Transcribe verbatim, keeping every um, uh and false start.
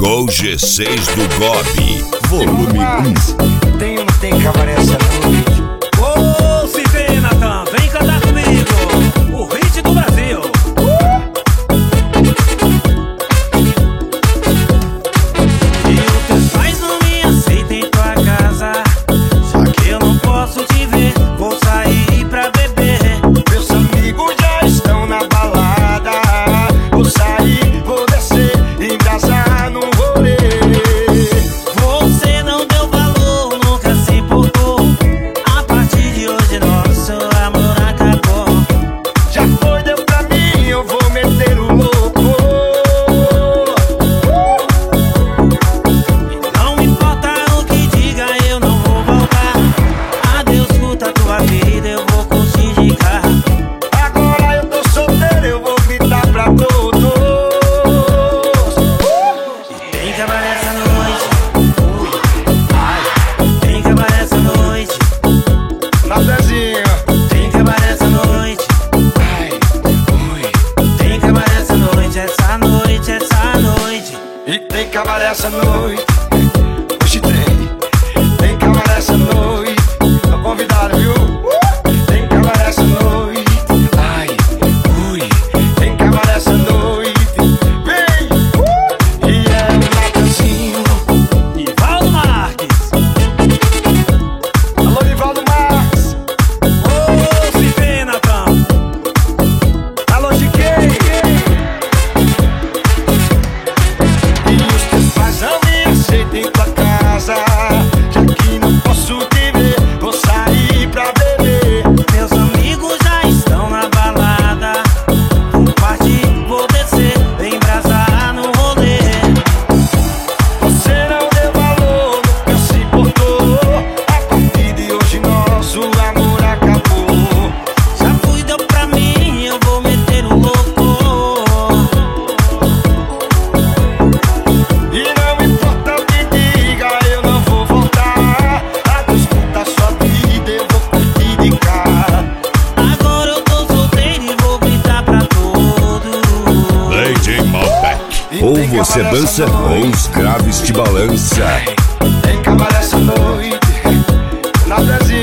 Chegou o G seis do Gobi, volume um. Tem ou não tem cabaré essa noite? Ô, se vê, Natan, vem cantar comigo o hit do Brasil. E os teus pais não me aceitam em tua casa, só que eu não posso te ver, vou sair pra beber. Meus amigos já estão na balada, vou sair, vou descer, embrasar no rolê. Você não deu valor, nunca se importou. A partir de hoje nosso amor acabou. Já foi, deu pra mim, eu vou meter o louco. Não me importa o que diga, eu não vou voltar. Adeus, curta tua vida, eu vou curtir de carro. Agora eu tô solteiro, eu vou gritar pra todos. Tem cabaré essa noite. Tem cabaré essa noite. Na pezinha. Tem cabaré essa noite. Ai, ui. Tem cabaré essa noite, essa noite, essa noite. E tem cabaré essa noite. Hoje tem. Tem cabaré essa noite. Tô convidado, viu? Tem cabaré essa noite. Ai, ui. Tem cabaré essa noite. Vem! E é um Natanzinho. Nivaldo Marques. Alô, Nivaldo Marques. Ô, se vê, Natan. Alô, Chiquei. E os teus pais não me aceitam em tua casa, já que não posso te ver, vou sair pra beber. Meus amigos já estão na balada, vou partir, vou descer, embrasar no rolê. Você não deu valor, nunca se importou. A partir de hoje nosso amor acabou. Já fui, deu pra mim, eu vou meter o louco. E não importa o que diga, eu não vou voltar. Adeus, curta sua vida, eu vou curtir de cara. Agora eu tô solteiro e vou gritar pra todos. D J Malbec. E Ou tem você cabaré dança essa ou noite. os graves te balança. Tem cabaré essa noite. Na pezinha.